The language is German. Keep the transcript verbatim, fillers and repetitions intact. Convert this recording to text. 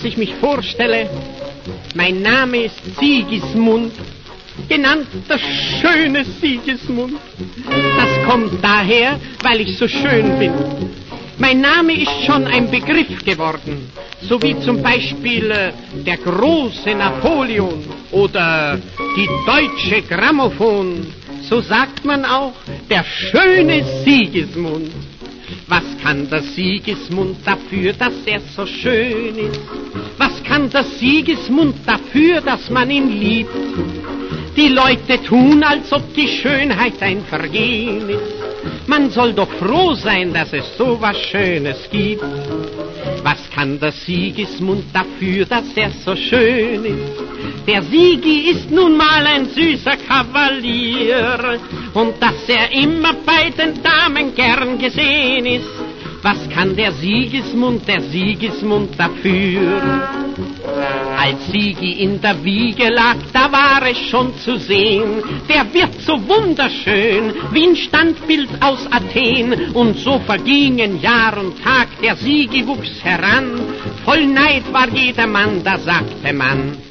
dass ich mich vorstelle, mein Name ist Sigismund, genannt der schöne Sigismund. Das kommt daher, weil ich so schön bin. Mein Name ist schon ein Begriff geworden, so wie zum Beispiel äh, der große Napoleon oder die deutsche Grammophon. So sagt man auch, der schöne Sigismund. Was kann der Sigismund dafür, dass er so schön ist? Was kann der Sigismund dafür, dass man ihn liebt? Die Leute tun, als ob die Schönheit ein Vergehen ist. Man soll doch froh sein, dass es so was Schönes gibt. Was kann der Sigismund dafür, dass er so schön ist? Der Sigi ist nun mal ein süßer Kavalier, und dass er immer bei den Damen gern gesehen ist. Was kann der Sigismund, der Sigismund dafür? Als Sigi in der Wiege lag, da war es schon zu sehen, der wird so wunderschön, wie ein Standbild aus Athen. Und so vergingen Jahr und Tag, der Sigi wuchs heran, voll Neid war jedermann, da sagte man,